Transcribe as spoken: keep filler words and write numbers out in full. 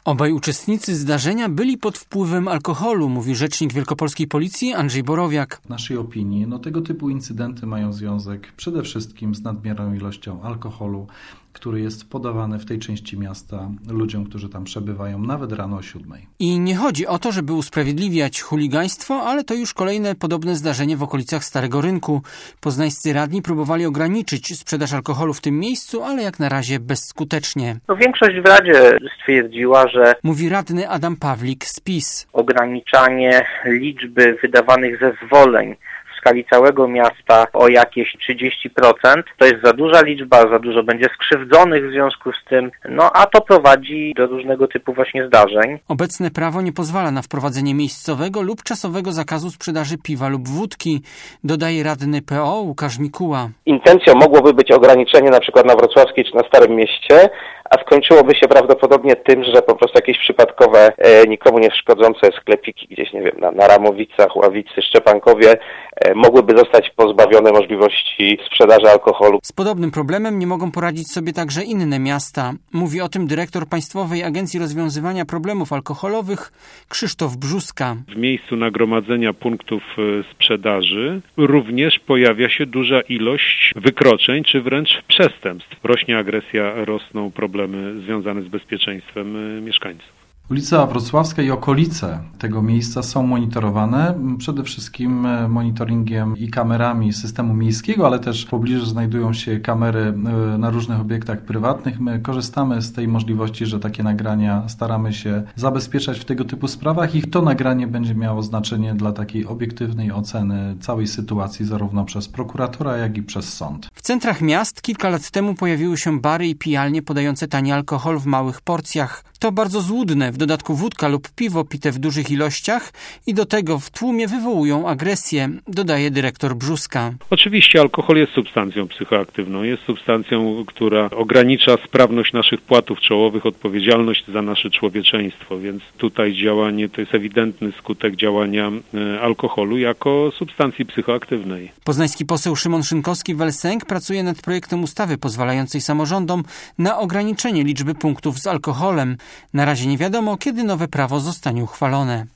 Obaj uczestnicy zdarzenia byli pod wpływem alkoholu, mówi rzecznik wielkopolskiej policji Andrzej Borowiak. W naszej opinii no, tego typu incydenty mają związek przede wszystkim z nadmierną ilością alkoholu, który jest podawany w tej części miasta ludziom, którzy tam przebywają, nawet rano o siódmej. I nie chodzi o to, żeby usprawiedliwiać chuligaństwo, ale to już kolejne podobne zdarzenie w okolicach Starego Rynku. Poznańscy radni próbowali ograniczyć sprzedaż alkoholu w tym miejscu, ale jak na razie bezskutecznie. No, większość w Radzie stwierdziła, że mówi radny Adam Pawlik z PiS. Ograniczanie liczby wydawanych zezwoleń w skali całego miasta o jakieś trzydzieści procent. To jest za duża liczba, za dużo będzie skrzywdzonych w związku z tym, no a to prowadzi do różnego typu właśnie zdarzeń. Obecne prawo nie pozwala na wprowadzenie miejscowego lub czasowego zakazu sprzedaży piwa lub wódki, dodaje radny P O Łukasz Mikuła. Intencją mogłoby być ograniczenie na przykład na Wrocławskiej czy na Starym Mieście, a skończyłoby się prawdopodobnie tym, że po prostu jakieś przypadkowe, e, nikomu nie szkodzące sklepiki gdzieś, nie wiem, na, na Ramowicach, Ławicy, Szczepankowie e, mogłyby zostać pozbawione możliwości sprzedaży alkoholu. Z podobnym problemem nie mogą poradzić sobie także inne miasta. Mówi o tym dyrektor Państwowej Agencji Rozwiązywania Problemów Alkoholowych Krzysztof Brzuska. W miejscu nagromadzenia punktów sprzedaży również pojawia się duża ilość wykroczeń, czy wręcz przestępstw. Rośnie agresja, rosną problemy związane z bezpieczeństwem mieszkańców. Ulica Wrocławska i okolice tego miejsca są monitorowane przede wszystkim monitoringiem i kamerami systemu miejskiego, ale też w pobliżu znajdują się kamery na różnych obiektach prywatnych. My korzystamy z tej możliwości, że takie nagrania staramy się zabezpieczać w tego typu sprawach i to nagranie będzie miało znaczenie dla takiej obiektywnej oceny całej sytuacji zarówno przez prokuratora, jak i przez sąd. W centrach miast kilka lat temu pojawiły się bary i pijalnie podające tani alkohol w małych porcjach. To bardzo złudne, w dodatku wódka lub piwo pite w dużych ilościach i do tego w tłumie wywołują agresję, dodaje dyrektor Brzuska. Oczywiście alkohol jest substancją psychoaktywną, jest substancją, która ogranicza sprawność naszych płatów czołowych, odpowiedzialność za nasze człowieczeństwo, więc tutaj działanie to jest ewidentny skutek działania alkoholu jako substancji psychoaktywnej. Poznański poseł Szymon Szynkowski-Welsenk pracuje nad projektem ustawy pozwalającej samorządom na ograniczenie liczby punktów z alkoholem. Na razie nie wiadomo, kiedy nowe prawo zostanie uchwalone.